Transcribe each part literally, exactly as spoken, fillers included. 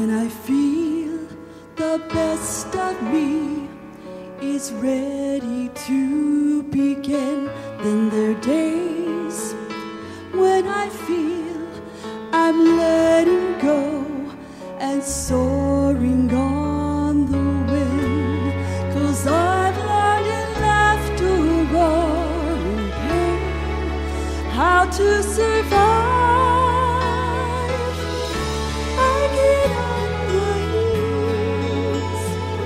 When I feel the best of me is ready to begin, then there are days when I feel I'm letting go and soaring on the wind. 'Cause I've learned in laughter or in pain how to survive. I get on my knees,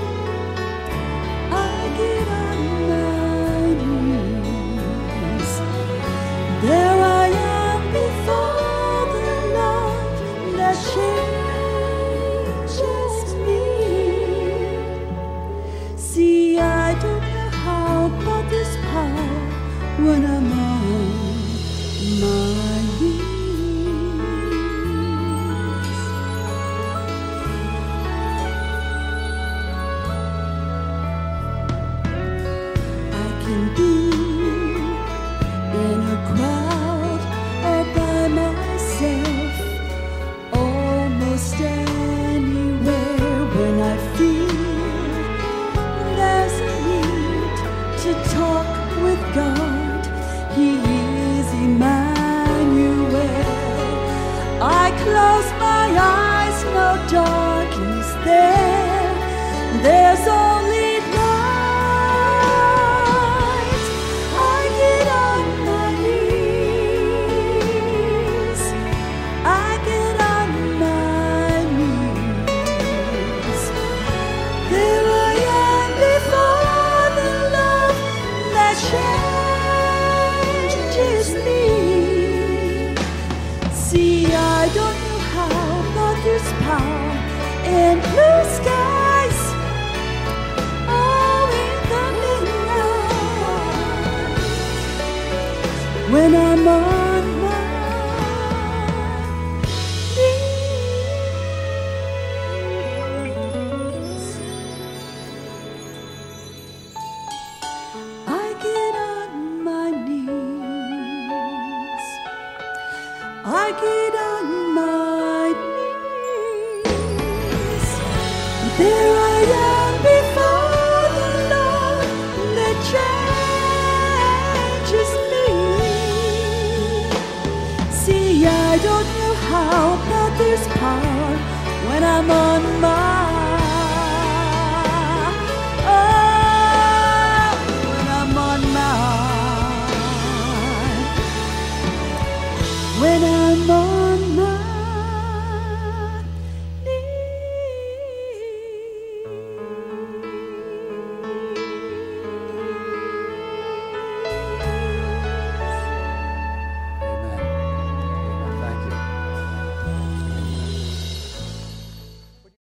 I get on my knees. There I am before the love that changes me. See, I don't know how, but this power when I'm on my knees. I can be in a crowd or by myself, almost anywhere. When I feel there's a need to talk with God, He is Emmanuel. I close my eyes, no darkness there. There's only light. I get on my knees, I get on my knees. There I am before the love that changes me. See, I don't know how, but there's power in blue skies. Oh, in the midnight, when I'm on my knees. I get on my knees, I get on my knees. There I am before the Lord that changes me. See, I don't know how, but there's power when I'm on my